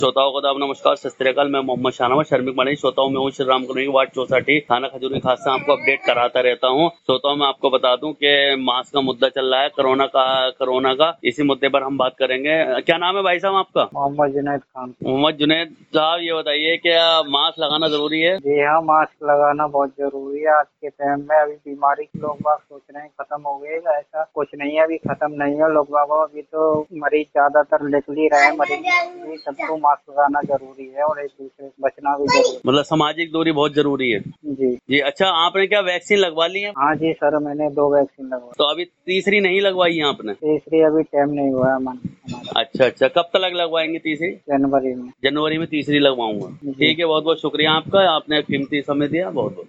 श्रोताओं को दाब नमस्कार, सत श्री अकाल। मैं मोहम्मद शाहनवाज शर्मिक मणि श्रोताओं में हूँ श्री राम कॉलोनी वार्ड 64 थाना खजूरी खास से आपको अपडेट कराता रहता हूँ। श्रोताओं में आपको बता दूं कि मास्क का मुद्दा चल रहा है कोरोना का इसी मुद्दे पर हम बात करेंगे। क्या नाम है भाई साहब आपका? मोहम्मद जुनैद खान। मोहम्मद जुनैद साहब, ये बताइए क्या मास्क लगाना जरूरी है? जी हाँ, मास्क लगाना बहुत जरूरी है आज के टाइम में। अभी बीमारी के लोग बाग सोच रहे हैं खत्म हो गई, ऐसा कुछ नहीं है, अभी खत्म नहीं है लोग बाग। अभी तो मरीज ज्यादातर निकल ही रहे हैं, मरीज सबको मास्क लगाना जरूरी है और एक दूसरे से बचना भी जरूरी है। मतलब सामाजिक दूरी बहुत जरूरी है। जी जी अच्छा, आपने क्या वैक्सीन लगवा ली है? हाँ जी सर, मैंने 2 वैक्सीन लगवाई। तो अभी तीसरी नहीं लगवाई है आपने? तीसरी अभी टाइम नहीं हुआ है हमारा। अच्छा, कब तक लगवाएंगे तीसरी? जनवरी में। जनवरी में तीसरी लगवाऊंगा। जी ठीक है, बहुत बहुत शुक्रिया आपका, आपने कीमती समय दिया, बहुत बहुत।